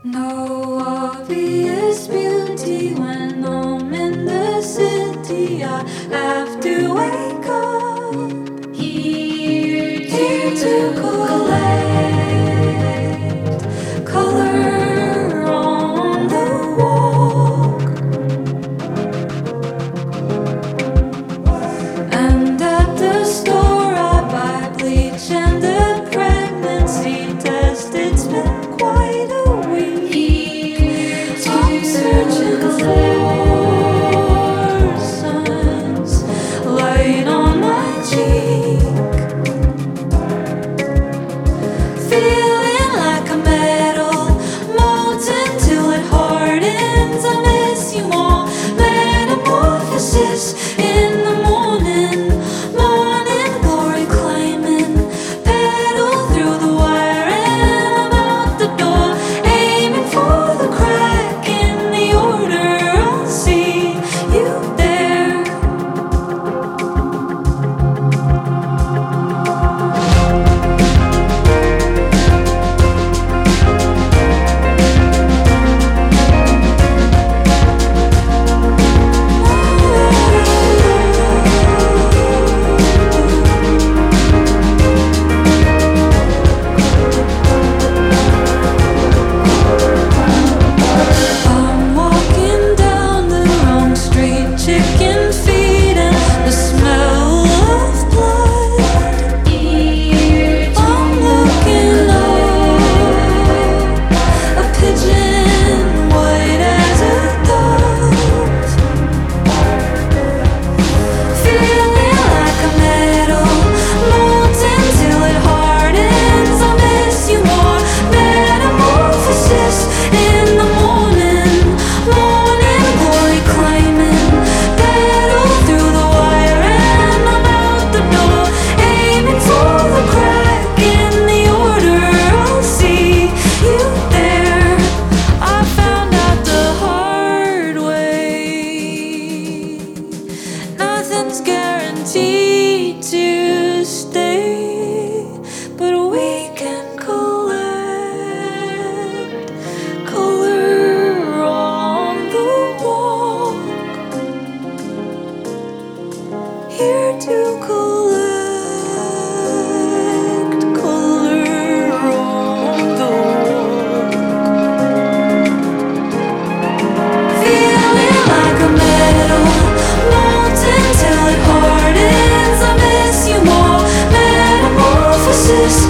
No obvious beauty when I'm in the city. I have to wake up here to collect color on the walk. And at the store I buy bleach and a pregnancy test. It's been quite a week. I'm searching for sun's light on my cheek, feeling like a metal, molten till it hardens. I miss you more. Metamorphosis in the morning glory climbing, pedal through the wire and I'm out the door, aiming for the crack in the order. I'll see you there. I'm walking down the wrong street, chicken feet and the smell of blood. I'm looking up, a pigeon white as a dove, feeling like a metal, molten till it hardens. I miss you more. Metamorphosis in the morning glory climbing, pedal through the wire and I'm out the door, aiming for the crack in the order. I'll see you there. I found out the hard way, nothing's guaranteed to stay, but we can collect color on the walk, here to collect color on the walk, feeling like a metal, molten till it hardens. I miss you more. Metamorphosis